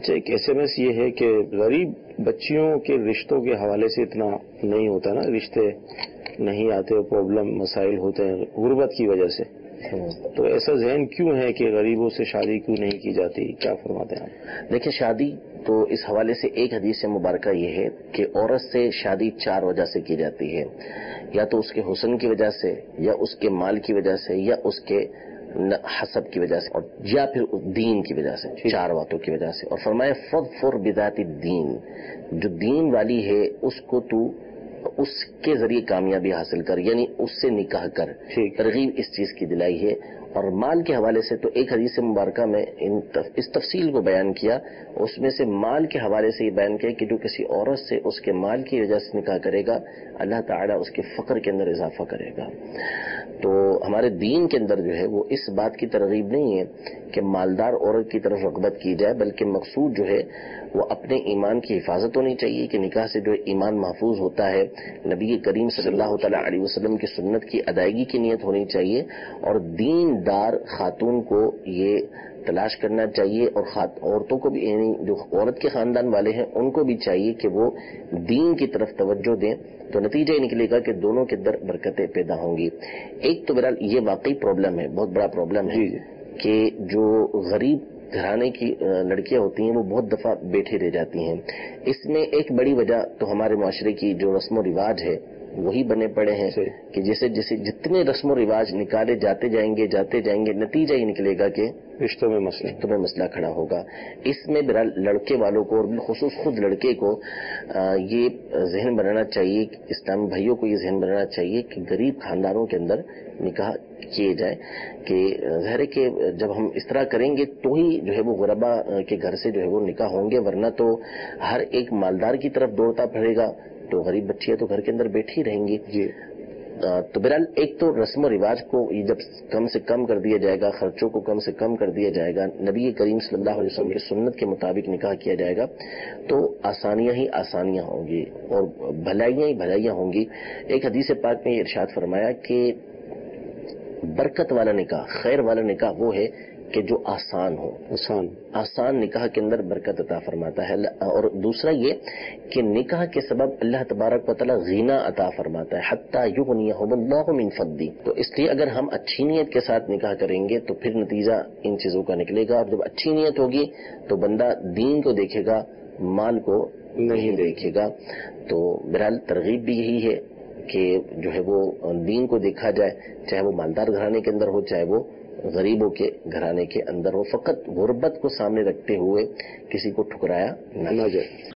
اچھا، ایک SMS یہ ہے کہ غریب بچیوں کے رشتوں کے حوالے سے اتنا نہیں ہوتا نا، رشتے نہیں آتے، پرابلم مسائل ہوتے ہیں غربت کی وجہ سے، تو ایسا ذہن کیوں ہے کہ غریبوں سے شادی کیوں نہیں کی جاتی؟ کیا فرماتے ہیں آپ؟ دیکھیں، شادی تو اس حوالے سے ایک حدیث مبارکہ یہ ہے کہ عورت سے شادی 4 وجہ سے کی جاتی ہے، یا تو اس کے حسن کی وجہ سے، یا اس کے مال کی وجہ سے، یا اس کے حسب کی وجہ سے، اور یا پھر دین کی وجہ سے، 4 باتوں کی وجہ سے۔ اور فرمایا فَظْفَرْ بِذَاتِ الدِّین، جو دین والی ہے اس کو تو اس کے ذریعے کامیابی حاصل کر، یعنی اس سے نکاح کر۔ ترغیب اس چیز کی دلائی ہے۔ اور مال کے حوالے سے تو ایک حدیث مبارکہ میں اس تفصیل کو بیان کیا، اس میں سے مال کے حوالے سے یہ بیان کیا کہ جو کسی عورت سے اس کے مال کی وجہ سے نکاح کرے گا، اللہ تعالیٰ اس کے فقر کے اندر اضافہ کرے گا۔ تو ہمارے دین کے اندر جو ہے وہ اس بات کی ترغیب نہیں ہے کہ مالدار عورت کی طرف رغبت کی جائے، بلکہ مقصود جو ہے وہ اپنے ایمان کی حفاظت ہونی چاہیے کہ نکاح سے جو ایمان محفوظ ہوتا ہے، نبی کریم صلی اللہ تعالیٰ علیہ وسلم کی سنت کی ادائیگی کی نیت ہونی چاہیے، اور دین دار خاتون کو یہ تلاش کرنا چاہیے، اور عورتوں کو بھی، یعنی جو عورت کے خاندان والے ہیں ان کو بھی چاہیے کہ وہ دین کی طرف توجہ دیں، تو نتیجہ یہ نکلے گا کہ دونوں کے اندر برکتیں پیدا ہوں گی۔ ایک تو بہرحال یہ واقعی پرابلم ہے، بہت بڑا پرابلم ہے کہ جو غریب گھرانے کی لڑکیاں ہوتی ہیں وہ بہت دفعہ بیٹھی رہ جاتی ہیں۔ اس میں ایک بڑی وجہ تو ہمارے معاشرے کی جو رسم و رواج ہے وہی بنے پڑے ہیں کہ جیسے جتنے رسم و رواج نکالے جاتے جائیں گے، نتیجہ یہ نکلے گا کہ رشتوں میں مسئلہ کھڑا ہوگا۔ اس میں بہرحال لڑکے والوں کو، اور بالخصوص خود لڑکے کو یہ ذہن بنانا چاہیے، اسلامی بھائیوں کو یہ ذہن بنانا چاہیے کہ غریب خاندانوں کے اندر نکاح کیے جائے، کہ ظاہر ہے کہ جب ہم اس طرح کریں گے تو ہی جو ہے وہ غربا کے گھر سے جو ہے وہ نکاح ہوں گے، ورنہ تو ہر ایک مالدار کی طرف دوڑتا پھرے گا تو غریب بچیاں تو گھر کے اندر بیٹھی رہیں گی۔ تو بہرحال ایک تو رسم و رواج کو یہ جب کم سے کم کر دیا جائے گا، خرچوں کو کم سے کم کر دیا جائے گا، نبی کریم صلی اللہ علیہ وسلم کی سنت کے مطابق نکاح کیا جائے گا، تو آسانیاں ہی آسانیاں ہوں گی اور بھلائیاں ہی بھلائیاں ہوں گی۔ ایک حدیث پاک میں یہ ارشاد فرمایا کہ برکت والا نکاح، خیر والا نکاح وہ ہے کہ جو آسان ہو، آسان نکاح کے اندر برکت عطا فرماتا ہے۔ اور دوسرا یہ کہ نکاح کے سبب اللہ تبارک و تعالی غنا عطا فرماتا ہے، حتی یغنیہم اللہ من فضلہ۔ تو اس لیے اگر ہم اچھی نیت کے ساتھ نکاح کریں گے تو پھر نتیجہ ان چیزوں کا نکلے گا، اور جب اچھی نیت ہوگی تو بندہ دین کو دیکھے گا، مال کو نہیں دیکھے گا۔ تو بہرحال ترغیب بھی یہی ہے کہ جو ہے وہ دین کو دیکھا جائے، چاہے وہ مالدار گھرانے کے اندر ہو، چاہے وہ غریبوں کے گھرانے کے اندر ہو، فقط غربت کو سامنے رکھتے ہوئے کسی کو ٹھکرایا نہ جائے۔